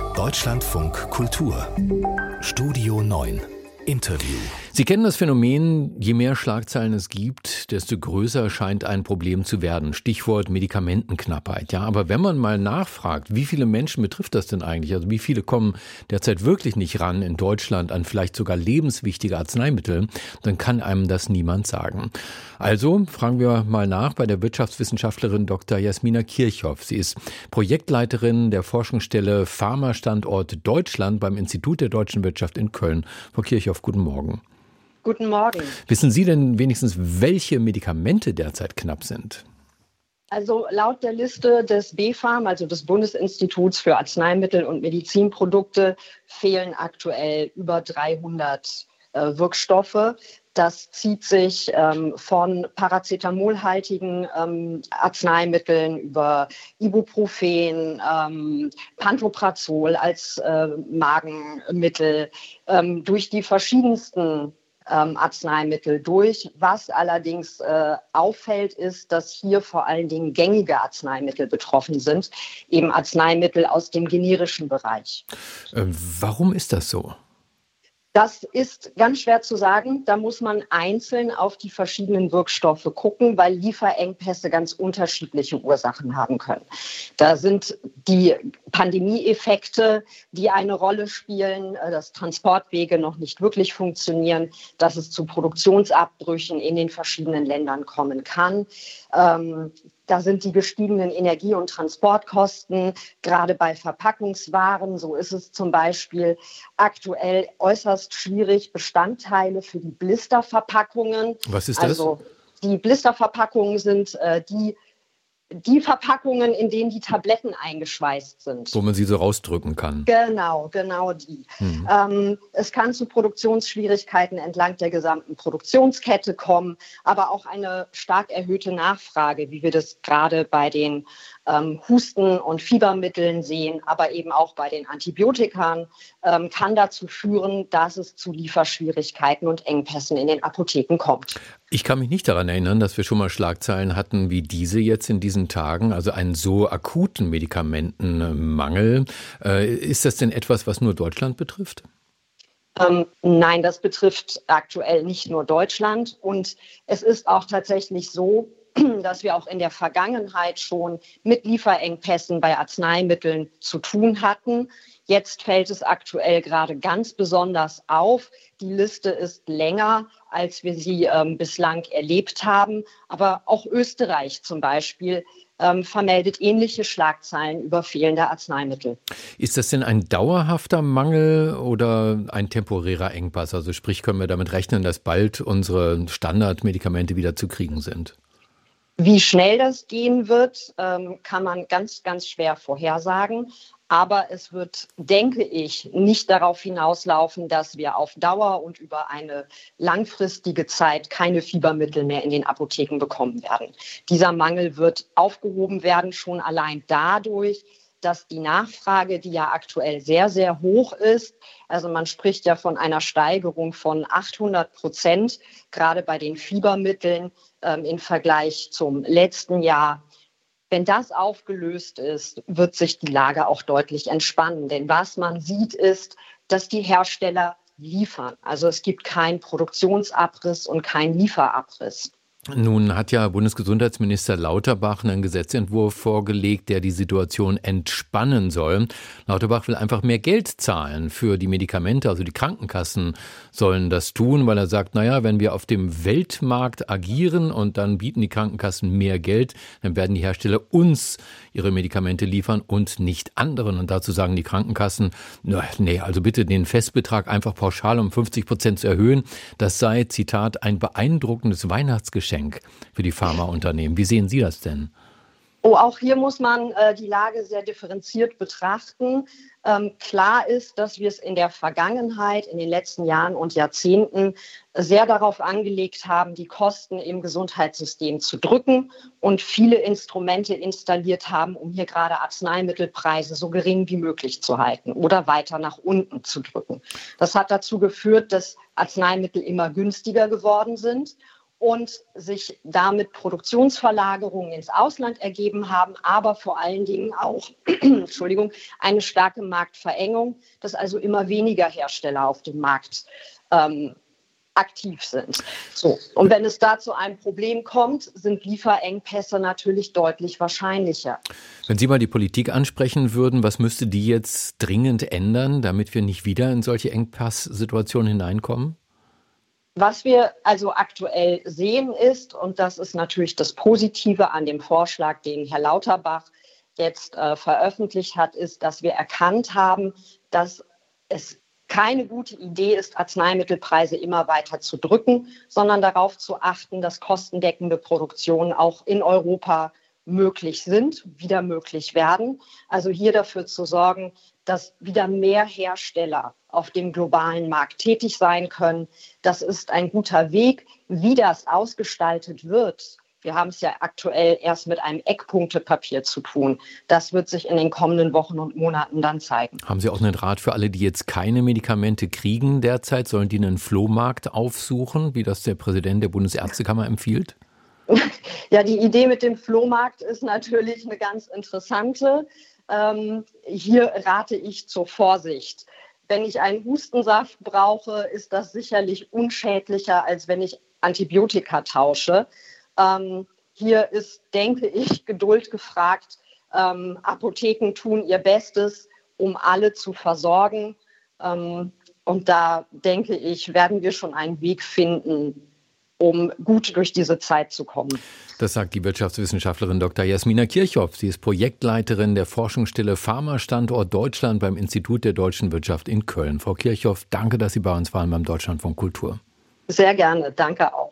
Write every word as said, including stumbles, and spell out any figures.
Deutschlandfunk Kultur Studio neun Interview. Sie kennen das Phänomen, je mehr Schlagzeilen es gibt, desto größer scheint ein Problem zu werden. Stichwort Medikamentenknappheit. Ja, aber wenn man mal nachfragt, wie viele Menschen betrifft das denn eigentlich? Also wie viele kommen derzeit wirklich nicht ran in Deutschland an vielleicht sogar lebenswichtige Arzneimittel, dann kann einem das niemand sagen. Also fragen wir mal nach bei der Wirtschaftswissenschaftlerin Doktor Jasmina Kirchhoff. Sie ist Projektleiterin der Forschungsstelle Pharma-Standort Deutschland beim Institut der Deutschen Wirtschaft in Köln. Frau Kirchhoff, guten Morgen. Guten Morgen. Wissen Sie denn wenigstens, welche Medikamente derzeit knapp sind? Also laut der Liste des B Pharm, also des Bundesinstituts für Arzneimittel und Medizinprodukte, fehlen aktuell über dreihundert äh, Wirkstoffe. Das zieht sich ähm, von paracetamolhaltigen ähm, Arzneimitteln über Ibuprofen, ähm, Pantoprazol als äh, Magenmittel ähm, durch die verschiedensten ähm, Arzneimittel durch. Was allerdings äh, auffällt, ist, dass hier vor allen Dingen gängige Arzneimittel betroffen sind, eben Arzneimittel aus dem generischen Bereich. Äh, warum ist das so? Das ist ganz schwer zu sagen. Da muss man einzeln auf die verschiedenen Wirkstoffe gucken, weil Lieferengpässe ganz unterschiedliche Ursachen haben können. Da sind die Pandemieeffekte, die eine Rolle spielen, dass Transportwege noch nicht wirklich funktionieren, dass es zu Produktionsabbrüchen in den verschiedenen Ländern kommen kann. Ähm, Da sind die gestiegenen Energie- und Transportkosten, gerade bei Verpackungswaren. So ist es zum Beispiel aktuell äußerst schwierig, Bestandteile für die Blisterverpackungen. Was ist das? Also die Blisterverpackungen sind äh, die, die Verpackungen, in denen die Tabletten eingeschweißt sind. Wo man sie so rausdrücken kann. Genau, genau die. Mhm. Ähm, es kann zu Produktionsschwierigkeiten entlang der gesamten Produktionskette kommen, aber auch eine stark erhöhte Nachfrage, wie wir das gerade bei den ähm, Husten- und Fiebermitteln sehen, aber eben auch bei den Antibiotikern, ähm, kann dazu führen, dass es zu Lieferschwierigkeiten und Engpässen in den Apotheken kommt. Ich kann mich nicht daran erinnern, dass wir schon mal Schlagzeilen hatten wie diese jetzt in diesen Tagen, also einen so akuten Medikamentenmangel. Äh, ist das denn etwas, was nur Deutschland betrifft? Ähm, nein, das betrifft aktuell nicht nur Deutschland. Und es ist auch tatsächlich so, dass wir auch in der Vergangenheit schon mit Lieferengpässen bei Arzneimitteln zu tun hatten. Jetzt fällt es aktuell gerade ganz besonders auf. Die Liste ist länger, als wir sie ähm, bislang erlebt haben. Aber auch Österreich zum Beispiel ähm, vermeldet ähnliche Schlagzeilen über fehlende Arzneimittel. Ist das denn ein dauerhafter Mangel oder ein temporärer Engpass? Also sprich, können wir damit rechnen, dass bald unsere Standardmedikamente wieder zu kriegen sind? Wie schnell das gehen wird, ähm, kann man ganz, ganz schwer vorhersagen. Aber es wird, denke ich, nicht darauf hinauslaufen, dass wir auf Dauer und über eine langfristige Zeit keine Fiebermittel mehr in den Apotheken bekommen werden. Dieser Mangel wird aufgehoben werden, schon allein dadurch, dass die Nachfrage, die ja aktuell sehr, sehr hoch ist, also man spricht ja von einer Steigerung von achthundert Prozent, gerade bei den Fiebermitteln ähm, im Vergleich zum letzten Jahr. Wenn das aufgelöst ist, wird sich die Lage auch deutlich entspannen. Denn was man sieht, ist, dass die Hersteller liefern. Also es gibt keinen Produktionsabriss und keinen Lieferabriss. Nun hat ja Bundesgesundheitsminister Lauterbach einen Gesetzentwurf vorgelegt, der die Situation entspannen soll. Lauterbach will einfach mehr Geld zahlen für die Medikamente, also die Krankenkassen sollen das tun, weil er sagt, naja, wenn wir auf dem Weltmarkt agieren und dann bieten die Krankenkassen mehr Geld, dann werden die Hersteller uns ihre Medikamente liefern und nicht anderen. Und dazu sagen die Krankenkassen, nee, also bitte den Festbetrag einfach pauschal um fünfzig Prozent zu erhöhen. Das sei, Zitat, ein beeindruckendes Weihnachtsgeschenk für die Pharmaunternehmen. Wie sehen Sie das denn? Oh, auch hier muss man äh, die Lage sehr differenziert betrachten. Ähm, klar ist, dass wir es in der Vergangenheit, in den letzten Jahren und Jahrzehnten sehr darauf angelegt haben, die Kosten im Gesundheitssystem zu drücken und viele Instrumente installiert haben, um hier gerade Arzneimittelpreise so gering wie möglich zu halten oder weiter nach unten zu drücken. Das hat dazu geführt, dass Arzneimittel immer günstiger geworden sind. und sich damit Produktionsverlagerungen ins Ausland ergeben haben, aber vor allen Dingen auch Entschuldigung, eine starke Marktverengung, dass also immer weniger Hersteller auf dem Markt ähm, aktiv sind. So. Und wenn es da zu einem Problem kommt, sind Lieferengpässe natürlich deutlich wahrscheinlicher. Wenn Sie mal die Politik ansprechen würden, was müsste die jetzt dringend ändern, damit wir nicht wieder in solche Engpasssituationen hineinkommen? Was wir also aktuell sehen ist, und das ist natürlich das Positive an dem Vorschlag, den Herr Lauterbach jetzt äh, veröffentlicht hat, ist, dass wir erkannt haben, dass es keine gute Idee ist, Arzneimittelpreise immer weiter zu drücken, sondern darauf zu achten, dass kostendeckende Produktionen auch in Europa möglich sind, wieder möglich werden. Also hier dafür zu sorgen, dass wieder mehr Hersteller auf dem globalen Markt tätig sein können. Das ist ein guter Weg. Wie das ausgestaltet wird, wir haben es ja aktuell erst mit einem Eckpunktepapier zu tun. Das wird sich in den kommenden Wochen und Monaten dann zeigen. Haben Sie auch einen Rat für alle, die jetzt keine Medikamente kriegen derzeit? Sollen die einen Flohmarkt aufsuchen, wie das der Präsident der Bundesärztekammer empfiehlt? Ja, die Idee mit dem Flohmarkt ist natürlich eine ganz interessante. Ähm, hier rate ich zur Vorsicht. Wenn ich einen Hustensaft brauche, ist das sicherlich unschädlicher, als wenn ich Antibiotika tausche. Ähm, hier ist, denke ich, Geduld gefragt. Ähm, Apotheken tun ihr Bestes, um alle zu versorgen. Ähm, und da, denke ich, werden wir schon einen Weg finden, um gut durch diese Zeit zu kommen. Das sagt die Wirtschaftswissenschaftlerin Doktor Jasmina Kirchhoff. Sie ist Projektleiterin der Forschungsstelle Pharma-Standort Deutschland beim Institut der Deutschen Wirtschaft in Köln. Frau Kirchhoff, danke, dass Sie bei uns waren beim Deutschlandfunk Kultur. Sehr gerne, danke auch.